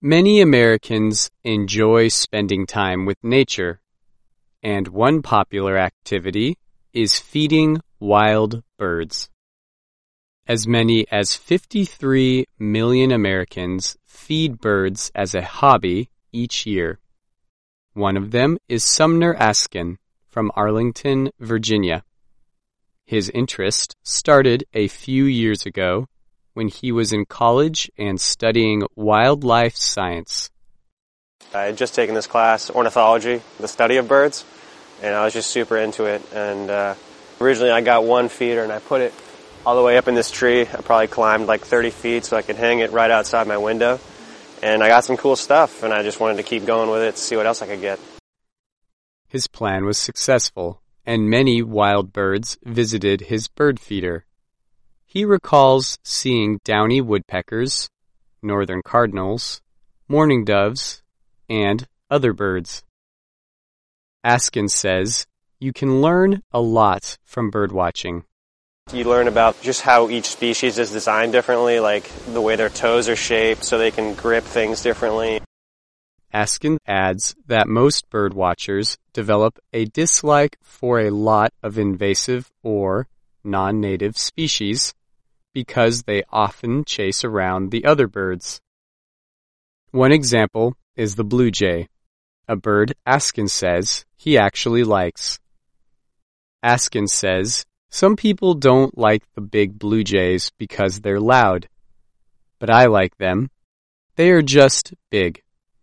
Many Americans enjoy spending time with nature, and one popular activity is feeding wild birds. As many as 53 million Americans feed birds as a hobby each year. One of them is Sumner Askin from Arlington, Virginia. His interest started a few years ago when he was in college and studying wildlife science. I had just taken this class, ornithology, the study of birds, and I was just super into it. And originally I got one feeder and I put it all the way up in this tree. I probably climbed like 30 feet so I could hang it right outside my window. And I got some cool stuff, and I just wanted to keep going with it to see what else I could get. His plan was successful, and many wild birds visited his bird feeder. He recalls seeing downy woodpeckers, northern cardinals, mourning doves, and other birds. Askin says, you can learn a lot from birdwatching. You learn about just how each species is designed differently, like the way their toes are shaped so they can grip things differently. Askin adds that most bird watchers develop a dislike for a lot of invasive or non-native species because they often chase around the other birds. One example is the blue jay, a bird Askin says he actually likes. Askin says, some people don't like the big blue jays because they're loud, but I like them. They are just big.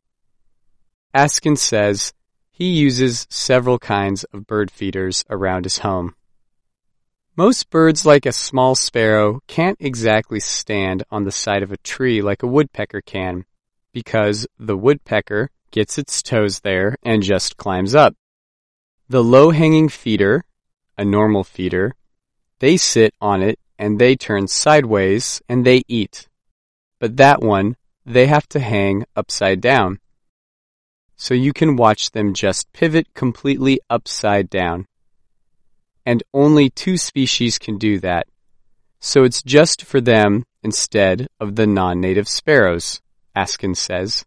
Askin says he uses several kinds of bird feeders around his home. Most birds, like a small sparrow, can't exactly stand on the side of a tree like a woodpecker can, because the woodpecker gets its toes there and just climbs up. The low-hanging feeder, a normal feeder, they sit on it and they turn sideways and they eat. But that one, they have to hang upside down. So you can watch them just pivot completely upside down. And only 2 species can do that. So it's just for them instead of the non-native sparrows, Askin says.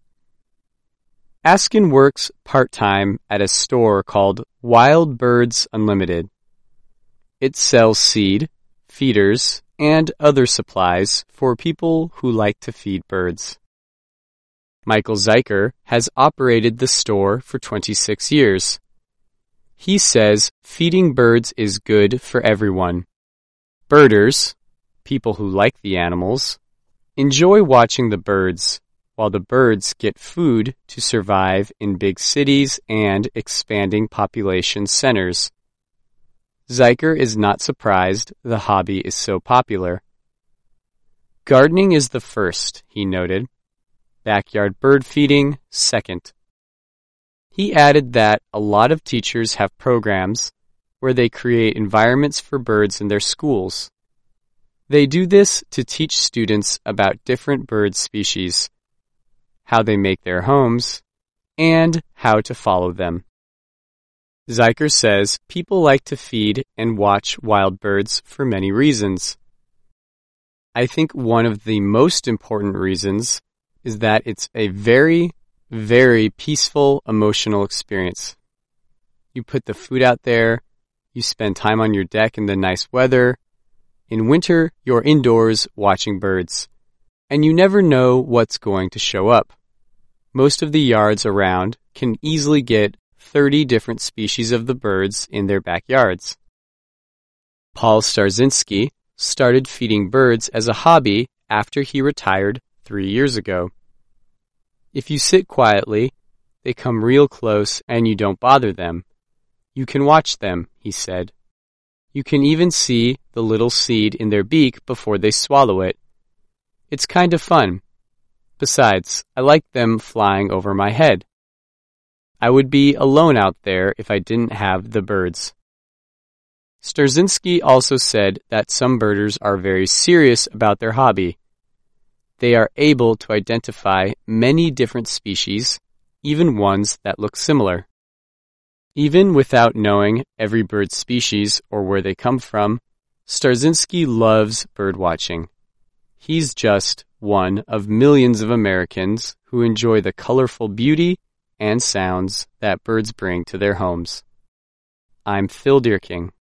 Askin works part-time at a store called Wild Birds Unlimited. It sells seed, feeders, and other supplies for people who like to feed birds. Michael Zeiker has operated the store for 26 years. He says feeding birds is good for everyone. Birders, people who like the animals, enjoy watching the birds, while the birds get food to survive in big cities and expanding population centers. Zeiker is not surprised the hobby is so popular. Gardening is the first, he noted. Backyard bird feeding, second. He added that a lot of teachers have programs where they create environments for birds in their schools. They do this to teach students about different bird species, how they make their homes, and how to follow them. Zeiker says people like to feed and watch wild birds for many reasons. I think one of the most important reasons is that it's a very, very peaceful emotional experience. You put the food out there, you spend time on your deck in the nice weather. In winter, you're indoors watching birds, and you never know what's going to show up. Most of the yards around can easily get 30 different species of the birds in their backyards. Paul Starzinski started feeding birds as a hobby after he retired 3 years ago. If you sit quietly, they come real close and you don't bother them. You can watch them, he said. You can even see the little seed in their beak before they swallow it. It's kind of fun. Besides, I like them flying over my head. I would be alone out there if I didn't have the birds. Starzinski also said that some birders are very serious about their hobby. They are able to identify many different species, even ones that look similar. Even without knowing every bird species or where they come from, Starzinski loves birdwatching. He's just one of millions of Americans who enjoy the colorful beauty and sounds that birds bring to their homes. I'm Phil Deerking.